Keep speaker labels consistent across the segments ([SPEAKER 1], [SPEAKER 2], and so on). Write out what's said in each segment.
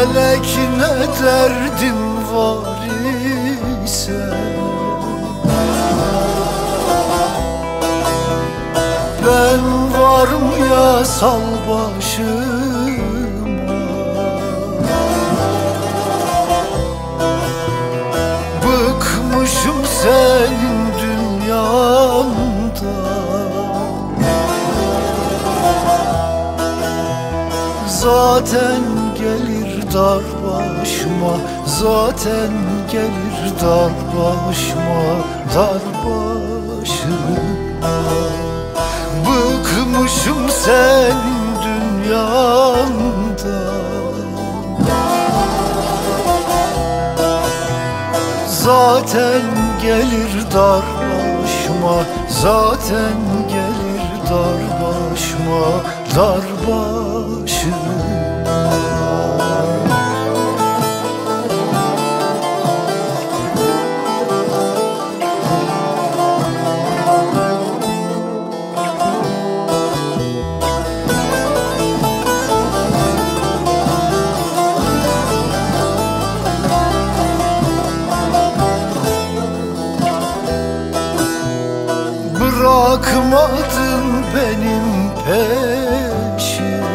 [SPEAKER 1] Felek ne derdin var ise ben varım ya, sal başıma. Bıkmışım senin dünyanda, zaten gelir dar başıma, zaten gelir dar başıma, dar başıma. Bıkmışım senin dünyanda, zaten gelir dar başıma, zaten gelir dar başıma, dar başıma. Bırakmadın benim peşim,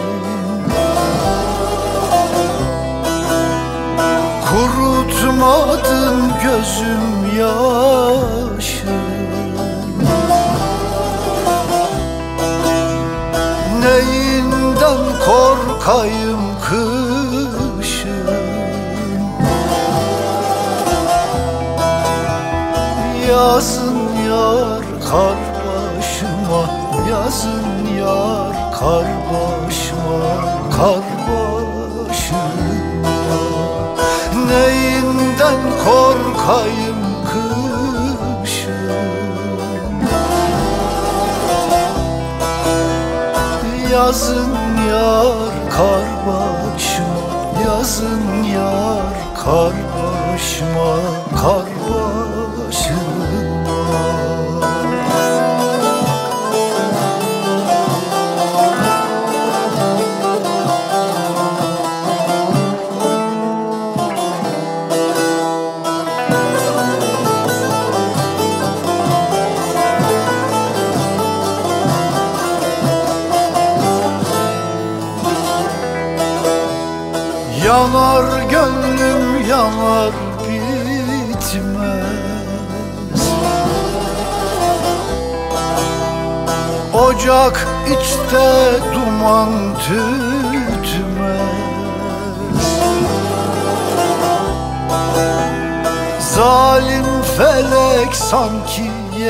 [SPEAKER 1] kurutmadın gözüm yaşı. Neyinden korkayım kışın, yazın yar kar başıma, yazın yar kar başıma, kar başıma. Neyinden korkayım kışın, yazın yar kar başıma, yazın yar kar başıma, kar başıma. Yanar gönlüm yanar bitmez, ocak içte duman tütmez. Zalim felek sanki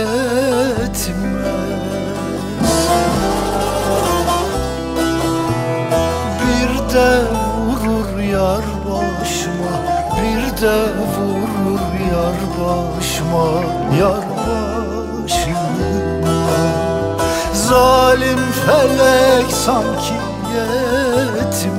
[SPEAKER 1] yetmez, bir de yar başıma, bir de vurur yar başıma, yar başıma. Zalim felek sanki yetim